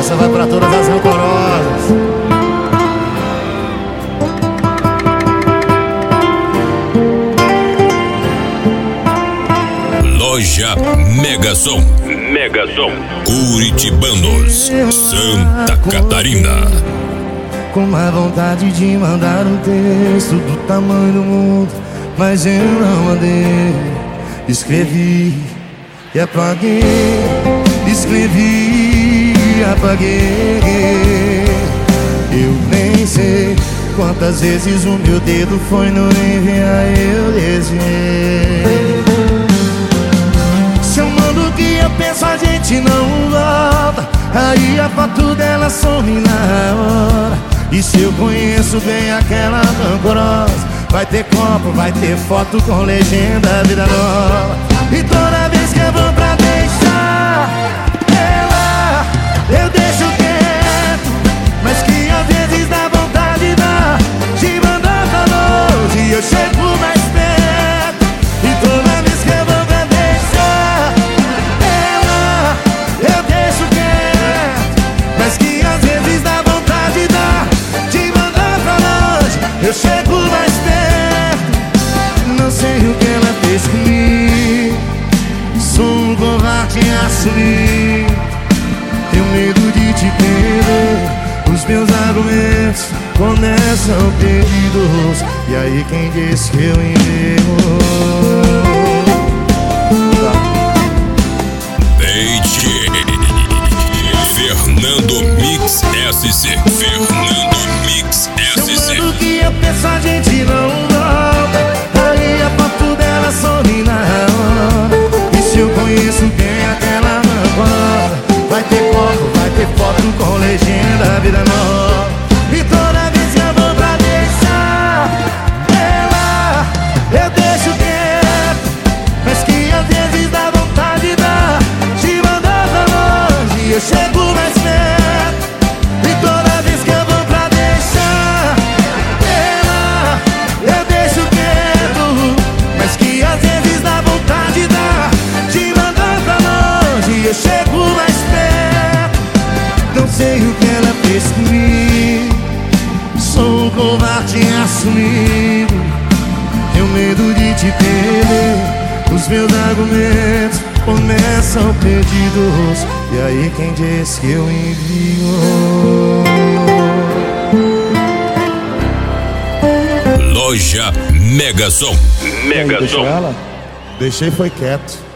Essa vai pra todas as rancorosas. Loja Mega Som. Mega Som. Curitibanos, Santa Catarina. Com mais vontade de mandar um texto do tamanho do mundo, mas eu não mandei. Escrevi e apaguei. Escrevi e apaguei. Eu nem sei quantas vezes o meu dedo foi no enviar, eu desviei. Se eu mando o que eu penso, a gente não volta. Aí a foto dela some na hora. E se eu conheço bem aquela rancorosa, vai ter copo, vai ter foto com legenda vida nova. E toda vez que eu vou pra deixar ela, eu deixo quieto, mas que às vezes dá vontade de mandar pra longe e eu chego mais perto. E toda vez que eu vou pra deixar ela, eu deixo quieto, mas que às vezes dá vontade de mandar pra longe, eu chego mais perto. Não sei o que ela fez comigo, sou um covarde a assumir. Tenho medo de te perder, os meus argumentos começam perdidos. E aí quem disse que eu enterro? Deixe Fernando Mix SC. Fernando Mix SC. Se eu mando o que eu penso, a gente não volta. Aí a foto dela some na hora. E se eu conheço bem aquela rancorosa, vai ter copo, vai ter foto com legenda vida nova. E toda vez que eu vou pra deixar ela, eu deixo quieto, mas que às vezes dá vontade de mandar pra longe e eu chego mais perto. E toda vez que eu vou pra deixar ela, eu deixo quieto, mas que às vezes dá vontade de mandar pra longe e eu chego mais perto. Não sei o que ela fez comigo, sou um covarde assumido. Tenho medo de te perder, os meus argumentos começam perdidos. E aí quem disse que eu envio? Loja Mega Som. Mega Deixou Som. ela? Deixei, foi quieto.